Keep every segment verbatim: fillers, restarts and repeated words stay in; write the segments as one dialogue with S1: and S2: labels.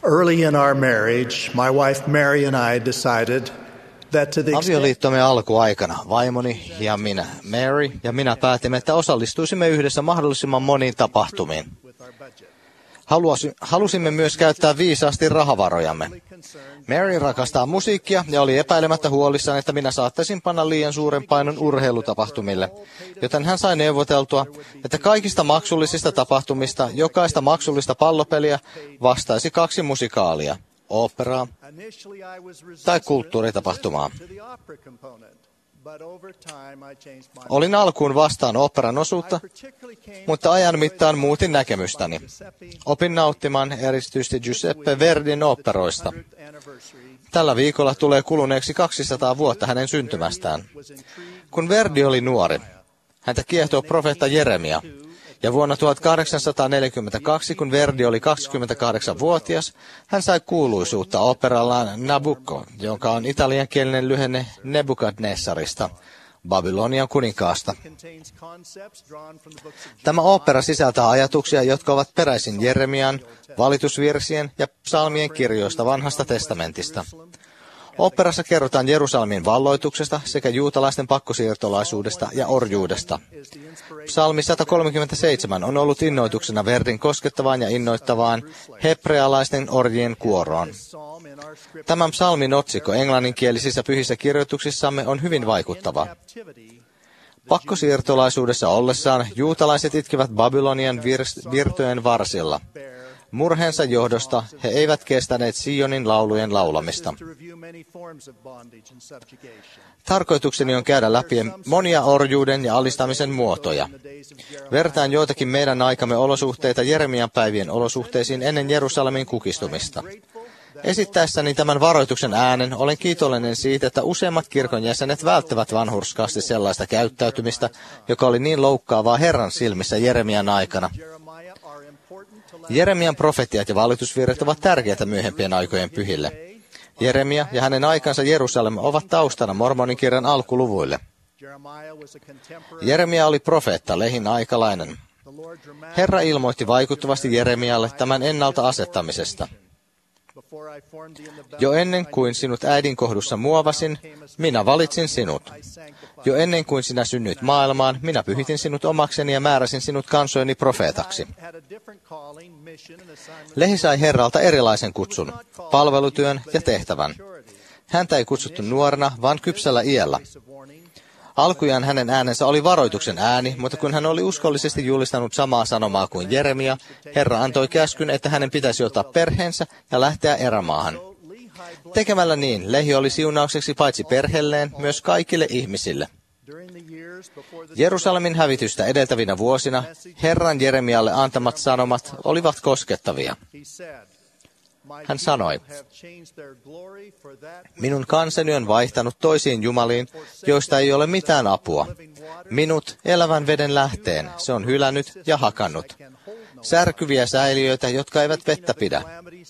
S1: Early in our marriage, my wife Mary and I decided that to the extent
S2: Avioliittomme alkuaikana vaimoni ja minä, Mary ja minä päätimme, että osallistuisimme yhdessä mahdollisimman moniin tapahtumiin. Haluasi, halusimme myös käyttää viisaasti rahavarojamme. Mary rakastaa musiikkia ja oli epäilemättä huolissaan, että minä saattaisin panna liian suuren painon urheilutapahtumille, joten hän sai neuvoteltua, että kaikista maksullisista tapahtumista jokaista maksullista pallopeliä vastaisi kaksi musikaalia, oopperaa tai kulttuuritapahtumaa. Olin alkuun vastaan oopperan osuutta, mutta ajan mittaan muutin näkemystäni. Opin nauttimaan erityisesti Giuseppe Verdin oopperoista. Tällä viikolla tulee kuluneeksi kaksisataa vuotta hänen syntymästään. Kun Verdi oli nuori, häntä kiehtoi profeetta Jeremia. Ja vuonna tuhatkahdeksansataaneljäkymmentäkaksi, kun Verdi oli kaksikymmentäkahdeksanvuotias, hän sai kuuluisuutta oopperallaan Nabucco, joka on italiankielinen lyhenne Nebukadnessarista, Babylonian kuninkaasta. Tämä ooppera sisältää ajatuksia, jotka ovat peräisin Jeremian, valitusvirsien ja psalmien kirjoista vanhasta testamentista. Oopperassa kerrotaan Jerusalemin valloituksesta sekä juutalaisten pakkosiirtolaisuudesta ja orjuudesta. Psalmi sata kolmekymmentäseitsemän on ollut innoituksena Verdin koskettavaan ja innoittavaan hebrealaisten orjien kuoroon. Tämän psalmin otsikko englanninkielisissä pyhissä kirjoituksissamme on hyvin vaikuttava. Pakkosiirtolaisuudessa ollessaan juutalaiset itkivät Babylonian vir- virtojen varsilla. Murheensa johdosta he eivät kestäneet Sionin laulujen laulamista. Tarkoitukseni on käydä läpi monia orjuuden ja alistamisen muotoja. Vertaan joitakin meidän aikamme olosuhteita Jeremian päivien olosuhteisiin ennen Jerusalemin kukistumista. Esittäessäni tämän varoituksen äänen olen kiitollinen siitä, että useimmat kirkon jäsenet välttävät vanhurskaasti sellaista käyttäytymistä, joka oli niin loukkaavaa Herran silmissä Jeremian aikana. Jeremian profetiat ja valitusvirret ovat tärkeitä myöhempien aikojen pyhille. Jeremia ja hänen aikansa Jerusalem ovat taustana mormonikirjan alkuluvuille. Jeremia oli profeetta, lehin aikalainen. Herra ilmoitti vaikuttavasti Jeremialle tämän ennalta asettamisesta. Jo ennen kuin sinut äidin kohdussa muovasin, minä valitsin sinut. Jo ennen kuin sinä synnyit maailmaan, minä pyhitin sinut omakseni ja määräsin sinut kansojeni profeetaksi. Lehi sai Herralta erilaisen kutsun, palvelutyön ja tehtävän. Häntä ei kutsuttu nuorena, vaan kypsällä iällä. Alkujaan hänen äänensä oli varoituksen ääni, mutta kun hän oli uskollisesti julistanut samaa sanomaa kuin Jeremia, Herra antoi käskyn, että hänen pitäisi ottaa perheensä ja lähteä erämaahan. Tekemällä niin, Lehi oli siunaukseksi paitsi perheelleen, myös kaikille ihmisille. Jerusalemin hävitystä edeltävinä vuosina Herran Jeremialle antamat sanomat olivat koskettavia. Hän sanoi, minun kansani on vaihtanut toisiin jumaliin, joista ei ole mitään apua. Minut elävän veden lähteen se on hylännyt ja hakannut. Särkyviä säiliöitä, jotka eivät vettä pidä.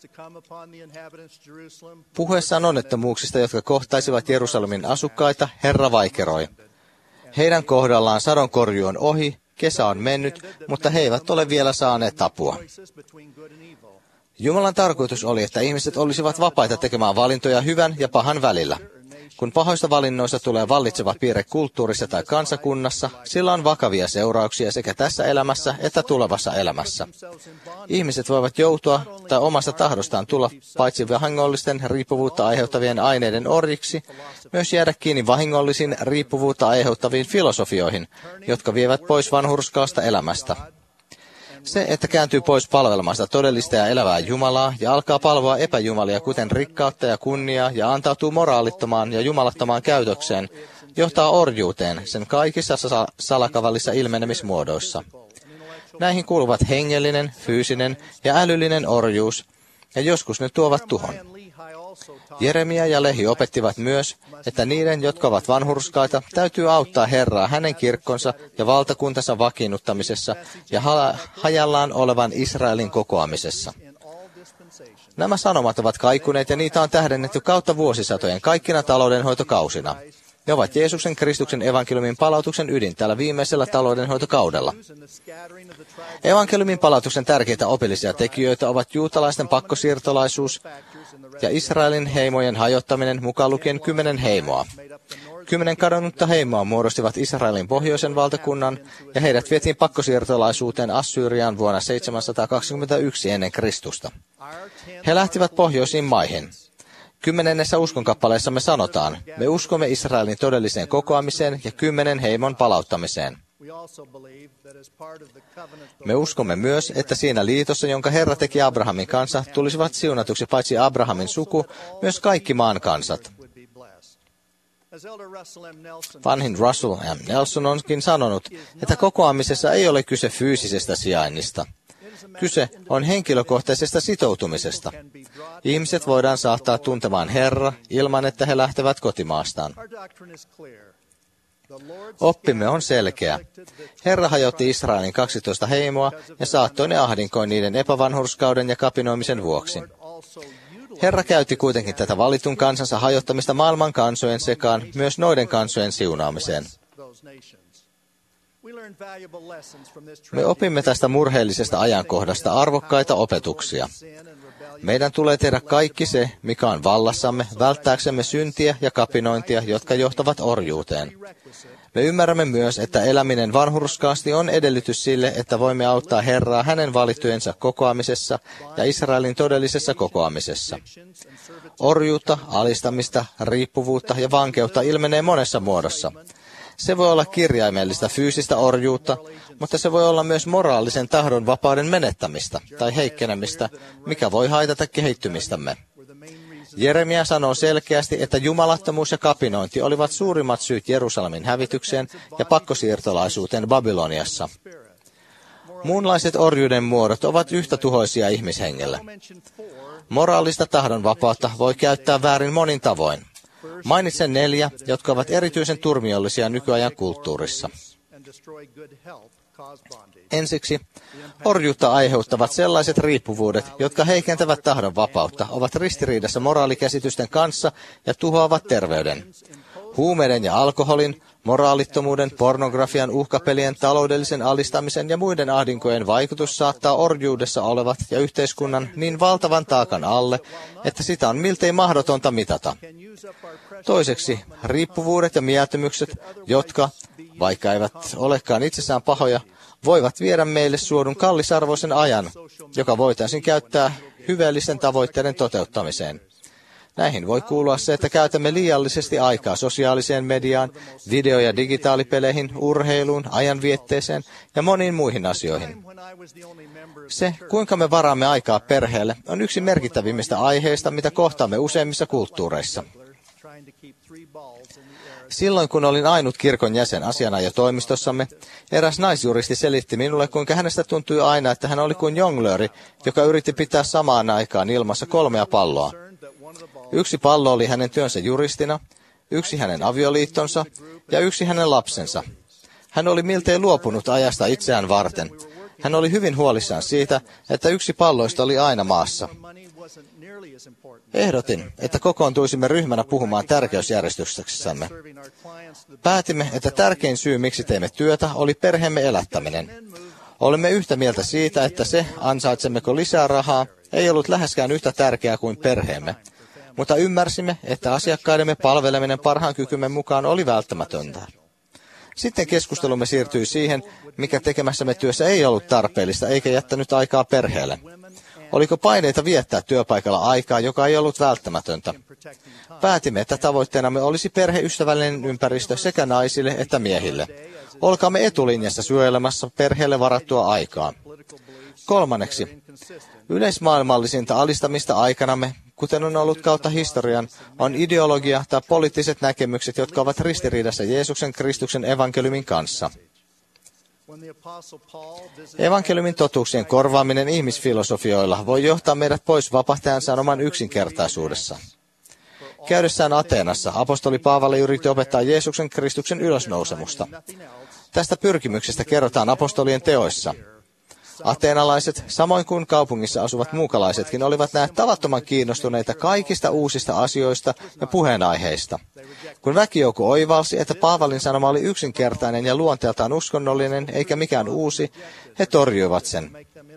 S2: Puhuessaan onnettomuuksista, jotka kohtaisivat Jerusalemin asukkaita, Herra vaikeroi. Heidän kohdallaan sadonkorju on ohi, kesä on mennyt, mutta he eivät ole vielä saaneet apua. Jumalan tarkoitus oli, että ihmiset olisivat vapaita tekemään valintoja hyvän ja pahan välillä. Kun pahoista valinnoista tulee vallitseva piirre kulttuurissa tai kansakunnassa, sillä on vakavia seurauksia sekä tässä elämässä että tulevassa elämässä. Ihmiset voivat joutua tai omasta tahdostaan tulla paitsi vahingollisten riippuvuutta aiheuttavien aineiden orjiksi, myös jäädä kiinni vahingollisiin riippuvuutta aiheuttaviin filosofioihin, jotka vievät pois vanhurskaasta elämästä. Se, että kääntyy pois palvelemasta todellista ja elävää Jumalaa ja alkaa palvoa epäjumalia, kuten rikkautta ja kunniaa, ja antautuu moraalittomaan ja jumalattomaan käytökseen, johtaa orjuuteen sen kaikissa salakavallissa ilmenemismuodoissa. Näihin kuuluvat hengellinen, fyysinen ja älyllinen orjuus, ja joskus ne tuovat tuhon. Jeremia ja Lehi opettivat myös, että niiden, jotka ovat vanhurskaita, täytyy auttaa Herraa hänen kirkkonsa ja valtakuntansa vakiinnuttamisessa ja ha- hajallaan olevan Israelin kokoamisessa. Nämä sanomat ovat kaikuneet ja niitä on tähdennetty kautta vuosisatojen kaikkina taloudenhoitokausina. Ne ovat Jeesuksen Kristuksen evankeliumin palautuksen ydin tällä viimeisellä taloudenhoitokaudella. Evankeliumin palautuksen tärkeitä opillisia tekijöitä ovat juutalaisten pakkosiirtolaisuus ja Israelin heimojen hajottaminen, mukaan lukien kymmenen heimoa. Kymmenen kadonnutta heimoa muodostivat Israelin pohjoisen valtakunnan, ja heidät vietiin pakkosiirtolaisuuteen Assyriaan vuonna seitsemänsataakaksikymmentäyksi ennen Kristusta. He lähtivät pohjoisiin maihin. Kymmenennessä uskonkappaleessamme sanotaan, me uskomme Israelin todelliseen kokoamiseen ja kymmenen heimon palauttamiseen. Me uskomme myös, että siinä liitossa, jonka Herra teki Abrahamin kanssa, tulisivat siunatuksi paitsi Abrahamin suku, myös kaikki maan kansat. Vanhin Russell M. Nelson onkin sanonut, että kokoamisessa ei ole kyse fyysisestä sijainnista. Kyse on henkilökohtaisesta sitoutumisesta. Ihmiset voidaan saattaa tuntemaan Herra ilman, että he lähtevät kotimaastaan. Oppimme on selkeä. Herra hajotti Israelin kaksitoista heimoa ja saattoi ne ahdinkoon niiden epävanhurskauden ja kapinoimisen vuoksi. Herra käytti kuitenkin tätä valitun kansansa hajottamista maailman kansojen sekaan myös noiden kansojen siunaamiseen. Me opimme tästä murheellisesta ajankohdasta arvokkaita opetuksia. Meidän tulee tehdä kaikki se, mikä on vallassamme, välttääksemme syntiä ja kapinointia, jotka johtavat orjuuteen. Me ymmärrämme myös, että eläminen vanhurskaasti on edellytys sille, että voimme auttaa Herraa hänen valittujensa kokoamisessa ja Israelin todellisessa kokoamisessa. Orjuutta, alistamista, riippuvuutta ja vankeutta ilmenee monessa muodossa. Se voi olla kirjaimellista fyysistä orjuutta, mutta se voi olla myös moraalisen tahdon vapauden menettämistä tai heikkenemistä, mikä voi haitata kehittymistämme. Jeremia sanoo selkeästi, että jumalattomuus ja kapinointi olivat suurimmat syyt Jerusalemin hävitykseen ja pakkosiirtolaisuuteen Babyloniassa. Muunlaiset orjuuden muodot ovat yhtä tuhoisia ihmishengelle. Moraalista tahdonvapautta voi käyttää väärin monin tavoin. Mainitsen neljä, jotka ovat erityisen turmiollisia nykyajan kulttuurissa. Ensiksi, orjuutta aiheuttavat sellaiset riippuvuudet, jotka heikentävät tahdon vapautta, ovat ristiriidassa moraalikäsitysten kanssa ja tuhoavat terveyden. Huumeiden ja alkoholin, moraalittomuuden, pornografian, uhkapelien, taloudellisen alistamisen ja muiden ahdinkojen vaikutus saattaa orjuudessa olevat ja yhteiskunnan niin valtavan taakan alle, että sitä on miltei mahdotonta mitata. Toiseksi, riippuvuudet ja mieltymykset, jotka, vaikka eivät olekaan itsessään pahoja, voivat viedä meille suodun kallisarvoisen ajan, joka voitaisiin käyttää hyvällisten tavoitteiden toteuttamiseen. Näihin voi kuulua se, että käytämme liiallisesti aikaa sosiaaliseen mediaan, video- ja digitaalipeleihin, urheiluun, ajanvietteeseen ja moniin muihin asioihin. Se, kuinka me varaamme aikaa perheelle, on yksi merkittävimmistä aiheista, mitä kohtaamme useimmissa kulttuureissa. Silloin kun olin ainut kirkon jäsen asianajotoimistossamme, eräs naisjuristi selitti minulle, kuinka hänestä tuntui aina, että hän oli kuin jonglööri, joka yritti pitää samaan aikaan ilmassa kolmea palloa. Yksi pallo oli hänen työnsä juristina, yksi hänen avioliittonsa ja yksi hänen lapsensa. Hän oli miltei luopunut ajasta itseään varten. Hän oli hyvin huolissaan siitä, että yksi palloista oli aina maassa. Ehdotin, että kokoontuisimme ryhmänä puhumaan tärkeysjärjestyksessämme. Päätimme, että tärkein syy, miksi teemme työtä, oli perheemme elättäminen. Olemme yhtä mieltä siitä, että se, ansaitsemmeko lisää rahaa, ei ollut läheskään yhtä tärkeää kuin perheemme. Mutta ymmärsimme, että asiakkaidemme palveleminen parhaan kykymme mukaan oli välttämätöntä. Sitten keskustelumme siirtyi siihen, mikä tekemässämme työssä ei ollut tarpeellista eikä jättänyt aikaa perheelle. Oliko paineita viettää työpaikalla aikaa, joka ei ollut välttämätöntä? Päätimme, että tavoitteenamme olisi perheystävällinen ympäristö sekä naisille että miehille. Olkaamme etulinjassa suojelemassa perheelle varattua aikaa. Kolmanneksi, yleismaailmallisinta alistamista aikanamme, kuten on ollut kautta historian, on ideologia tai poliittiset näkemykset, jotka ovat ristiriidassa Jeesuksen Kristuksen evankeliumin kanssa. Evankeliumin totuuksien korvaaminen ihmisfilosofioilla voi johtaa meidät pois vapahtajan sanoman yksinkertaisuudessa. Käydessään Ateenassa apostoli Paavali yritti opettaa Jeesuksen Kristuksen ylösnousemusta. Tästä pyrkimyksestä kerrotaan apostolien teoissa. Ateenalaiset, samoin kuin kaupungissa asuvat muukalaisetkin, olivat näet tavattoman kiinnostuneita kaikista uusista asioista ja puheenaiheista. Kun väkijoukko oivalsi, että Paavalin sanoma oli yksinkertainen ja luonteeltaan uskonnollinen eikä mikään uusi, he torjuivat sen.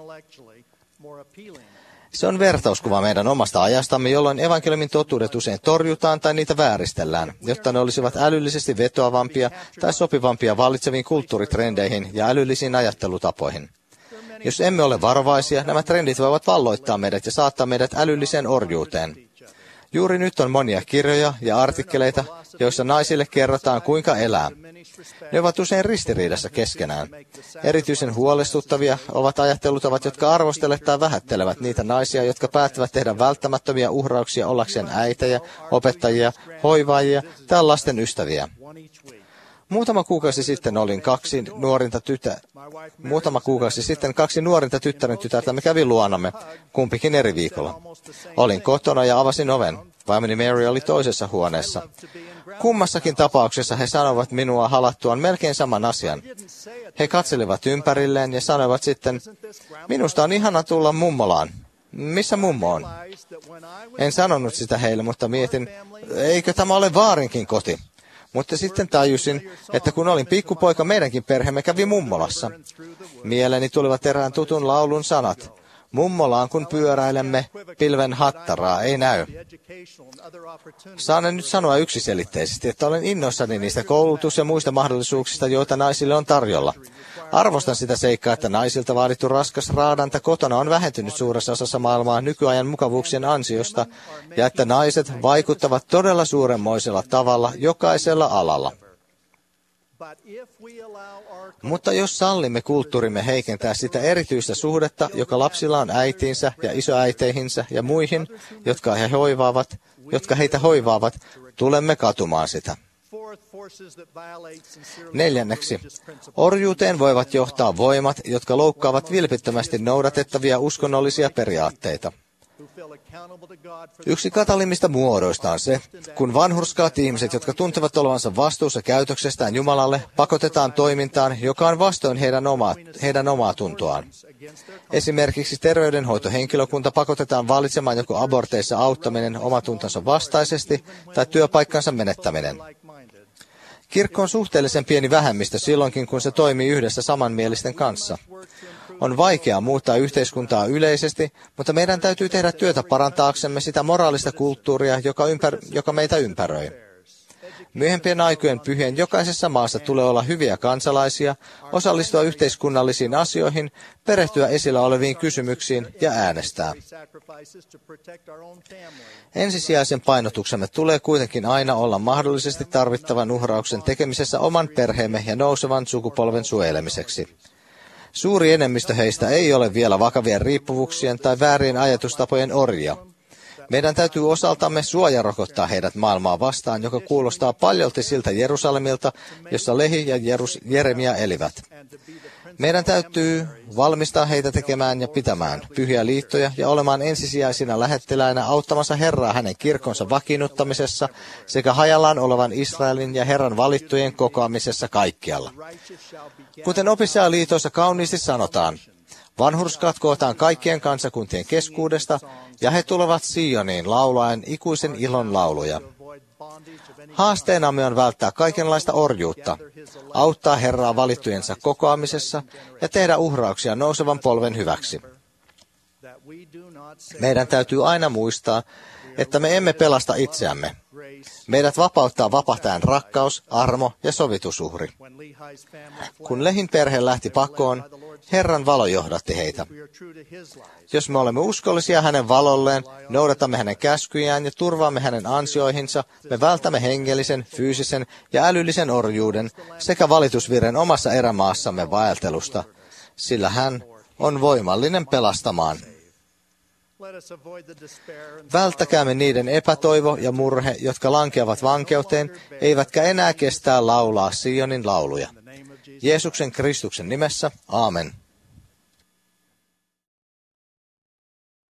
S2: Se on vertauskuva meidän omasta ajastamme, jolloin evankeliumin totuudet usein torjutaan tai niitä vääristellään, jotta ne olisivat älyllisesti vetoavampia tai sopivampia vallitseviin kulttuuritrendeihin ja älyllisiin ajattelutapoihin. Jos emme ole varovaisia, nämä trendit voivat valloittaa meidät ja saattaa meidät älylliseen orjuuteen. Juuri nyt on monia kirjoja ja artikkeleita, joissa naisille kerrotaan, kuinka elää. Ne ovat usein ristiriidassa keskenään. Erityisen huolestuttavia ovat ajattelutavat, jotka arvostelevat tai vähättelevät niitä naisia, jotka päättävät tehdä välttämättömiä uhrauksia ollakseen äitejä, opettajia, hoivaajia tai lasten ystäviä. Muutama kuukausi sitten olin kaksi nuorinta tytär... Muutama kuukausi sitten kaksi nuorinta tyttären tytärtämme kävi luonamme, kumpikin eri viikolla. Olin kotona ja avasin oven. Vaimoni Mary oli toisessa huoneessa. Kummassakin tapauksessa he sanoivat minua halattuaan melkein saman asian. He katselivat ympärilleen ja sanoivat sitten, minusta on ihana tulla mummolaan. Missä mummo on? En sanonut sitä heille, mutta mietin, eikö tämä ole vaarinkin koti? Mutta sitten tajusin, että kun olin pikkupoika, meidänkin perheemme kävi mummolassa. Mieleeni tulivat erään tutun laulun sanat. Mummolaan kun pyöräilemme, pilven hattaraa ei näy. Saan nyt sanoa yksiselitteisesti, että olen innoissani niistä koulutus- ja muista mahdollisuuksista, joita naisille on tarjolla. Arvostan sitä seikkaa, että naisilta vaadittu raskas raadanta kotona on vähentynyt suuressa osassa maailmaa nykyajan mukavuuksien ansiosta, ja että naiset vaikuttavat todella suuremmoisella tavalla jokaisella alalla. Mutta jos sallimme kulttuurimme heikentää sitä erityistä suhdetta, joka lapsilla on äitiinsä ja isoäiteihinsä ja muihin, jotka he hoivaavat, jotka heitä hoivaavat, tulemme katumaan sitä. Neljänneksi, orjuuteen voivat johtaa voimat, jotka loukkaavat vilpittömästi noudatettavia uskonnollisia periaatteita. Yksi katalimmista muodoista on se, kun vanhurskaat ihmiset, jotka tuntevat olevansa vastuussa käytöksestään Jumalalle, pakotetaan toimintaan, joka on vastoin heidän omaa, heidän omaa tuntoaan. Esimerkiksi terveydenhoitohenkilökunta pakotetaan valitsemaan joko aborteissa auttaminen omatuntonsa vastaisesti tai työpaikkansa menettäminen. Kirkko on suhteellisen pieni vähemmistö silloinkin, kun se toimii yhdessä samanmielisten kanssa. On vaikeaa muuttaa yhteiskuntaa yleisesti, mutta meidän täytyy tehdä työtä parantaaksemme sitä moraalista kulttuuria, joka, ympär- joka meitä ympäröi. Myöhempien aikojen pyhien jokaisessa maassa tulee olla hyviä kansalaisia, osallistua yhteiskunnallisiin asioihin, perehtyä esillä oleviin kysymyksiin ja äänestää. Ensisijaisen painotuksemme tulee kuitenkin aina olla mahdollisesti tarvittavan uhrauksen tekemisessä oman perheemme ja nousevan sukupolven suojelemiseksi. Suuri enemmistö heistä ei ole vielä vakavien riippuvuuksien tai väärien ajatustapojen orjia. Meidän täytyy osaltamme suojarokottaa heidät maailmaa vastaan, joka kuulostaa paljolti siltä Jerusalemilta, jossa Lehi ja Jerus, Jeremia elivät. Meidän täytyy valmistaa heitä tekemään ja pitämään pyhiä liittoja ja olemaan ensisijaisina lähettiläinä auttamassa Herraa hänen kirkonsa vakiinnuttamisessa sekä hajallaan olevan Israelin ja Herran valittujen kokoamisessa kaikkialla. Kuten opissa ja liitoissa kauniisti sanotaan, vanhurskaat kootaan kaikkien kansakuntien keskuudesta, ja he tulevat Sioniin laulaen ikuisen ilon lauluja. Haasteenamme on välttää kaikenlaista orjuutta, auttaa Herraa valittujensa kokoamisessa ja tehdä uhrauksia nousevan polven hyväksi. Meidän täytyy aina muistaa, että me emme pelasta itseämme. Meidät vapauttaa vapahtajan rakkaus, armo ja sovitusuhri. Kun Lehin perhe lähti pakoon, Herran valo johdatti heitä. Jos me olemme uskollisia hänen valolleen, noudatamme hänen käskyjään ja turvaamme hänen ansioihinsa, me vältämme hengellisen, fyysisen ja älyllisen orjuuden sekä valitusviren omassa erämaassamme vaeltelusta, sillä hän on voimallinen pelastamaan. Välttäkäämme niiden epätoivo ja murhe, jotka lankeavat vankeuteen, eivätkä enää kestää laulaa Sionin lauluja. Jeesuksen Kristuksen nimessä, aamen.